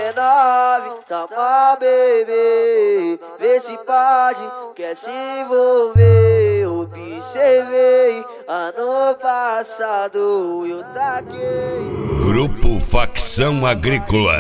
19, toma bebê, vê se pode, quer se envolver. Observei, ano passado eu taquei. Grupo Facção Agrícola.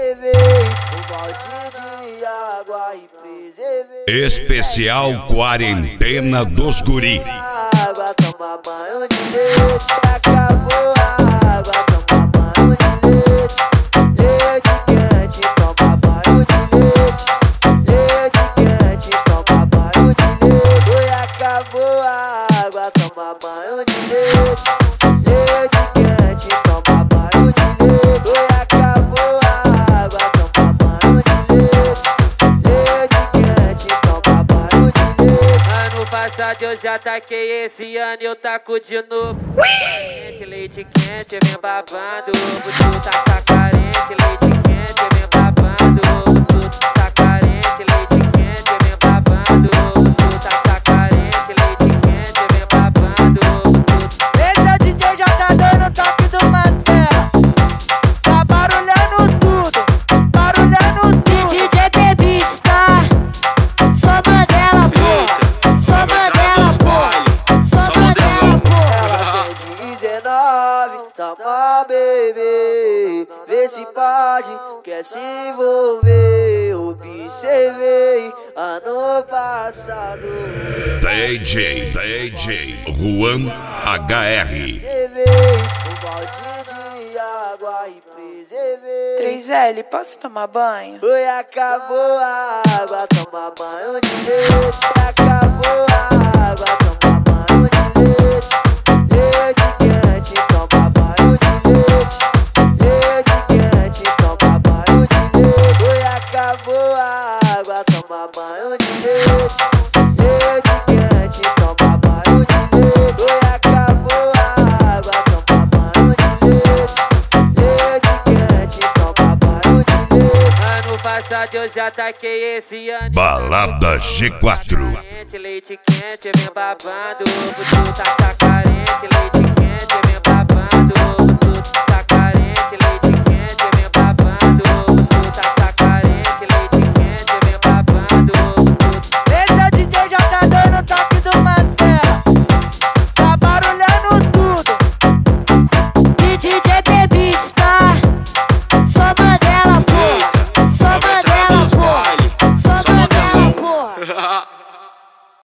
O balde de água e preservei. Especial Quarentena dos Guri. Água, toma banho de leite, acabou a água, toma banho de leite. Leite quente, toma banho de leite. Leite quente, toma banho de leite. Oi, acabou a água, toma banho de leite. Leite quente, toma banho de leite. Oi, acabou a água, toma banho de leite. Leite quente, toma banho de leite. Ano passado eu já taquei, esse ano eu taco de novo. Leite quente, vem babando. Tu tá carente, leite quente, vem babando. Tu tá carente, leite quente, vem babando. Tu tá carente, leite quente, vem babando. Esse é o DJ já tá dando toque do Mantela. Tá barulhando tudo, barulhando tudo. DJ Beats, tá? Só Mandela, pô. Só Mandela, pô. Só Mandela, pô. Ela tem 19, toma bebê, vê se pode, quer se envolver. Observei, ano passado DJ Juan HR. preservei, o balde de água e preservei. 3L, posso tomar banho? Oi, acabou a água, toma banho de leite. Acabou a água, toma banho de leite. Leite quente, toma banho de leite. Leite quente, toma banho de leite. Oi, acabou a água, toma banho de leite. Leite quente, toma banho de leite. Oi, acabou a água, toma banho de leite. Leite quente, toma banho de leite. Ano passado eu já taquei, esse ano Balada G4. leite quente, vem babando. Tu tá carente,